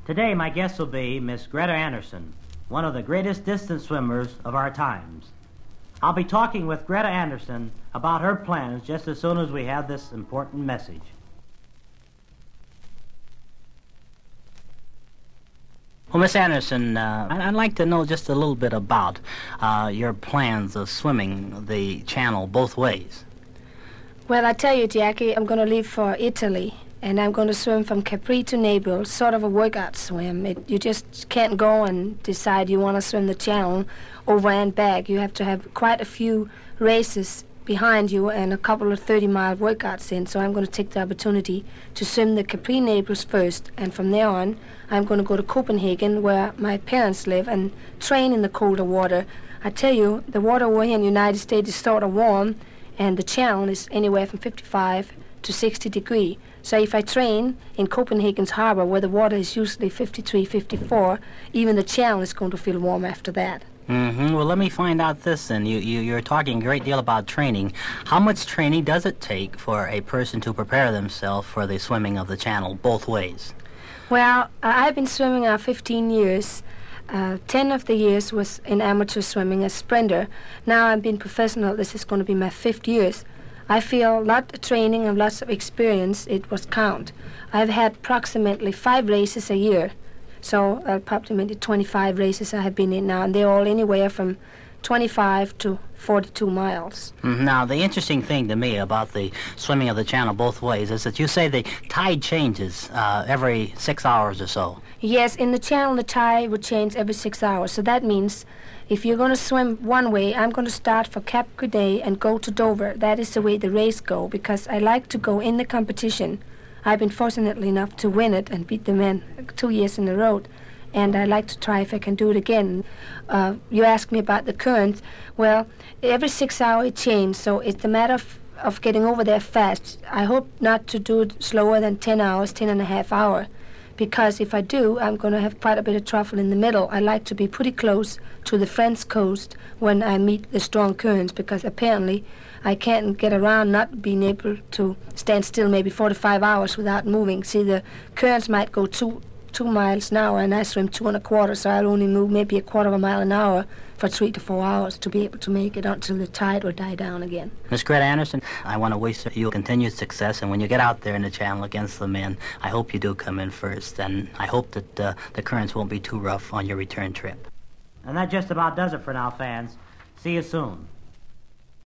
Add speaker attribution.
Speaker 1: Today, my guest will be Miss Greta Anderson, one of the greatest distance swimmers of our times. I'll be talking with Greta Anderson about her plans just as soon as we have this important message. Well, Miss Anderson, I'd like to know just a little bit about your plans of swimming the channel both ways.
Speaker 2: Well, I tell you, Jackie, I'm going to leave for Italy, and I'm going to swim from Capri to Naples, sort of a workout swim. You just can't go and decide you want to swim the channel over and back. You have to have quite a few races behind you and a couple of 30-mile workouts in, so I'm going to take the opportunity to swim the Capri-Naples first, and from there on, I'm going to go to Copenhagen, where my parents live, and train in the colder water. I tell you, the water over here in the United States is sort of warm, and the channel is anywhere from 55 to 60 degrees. So if I train in Copenhagen's harbor, where the water is usually 53, 54, even the channel is going to feel warm after that.
Speaker 1: Well, let me find out this then. You're talking a great deal about training. How much training does it take for a person to prepare themselves for the swimming of the channel both ways?
Speaker 2: Well, I've been swimming now 15 years. 10 of the years was in amateur swimming as sprinter. Now I've been professional. This is going to be my 5th year. I feel a lot of training and lots of experience. It was count. I've had approximately 5 races a year. So approximately 25 races I have been in now, and they're all anywhere from 25 to 42 miles.
Speaker 1: Now, the interesting thing to me about the swimming of the channel both ways is that you say the tide changes every 6 hours or so.
Speaker 2: Yes, in the channel the tide would change every 6 hours. So that means if you're going to swim one way, I'm going to start for Cap Grenade and go to Dover. That is the way the race go, because I like to go in the competition. I've been fortunately enough to win it and beat the men 2 years in a row, and I like to try if I can do it again. You asked me about the current. Well, every 6 hours it changes, so it's a matter of getting over there fast. I hope not to do it slower than 10 hours, 10 and a half hours, because if I do, I'm going to have quite a bit of trouble in the middle. I like to be pretty close to the French coast when I meet the strong currents, because apparently I can't get around not being able to stand still maybe 45 hours without moving. See, the currents might go 2 miles an hour, and I swim 2 1/4, so I'll only move maybe 1/4 mile an hour for 3 to 4 hours to be able to make it until the tide will die down again.
Speaker 1: Miss Greta Anderson, I want to wish you continued success, and when you get out there in the channel against the men, I hope you do come in first, and I hope that the currents won't be too rough on your return trip. And that just about does it for now, fans. See you soon.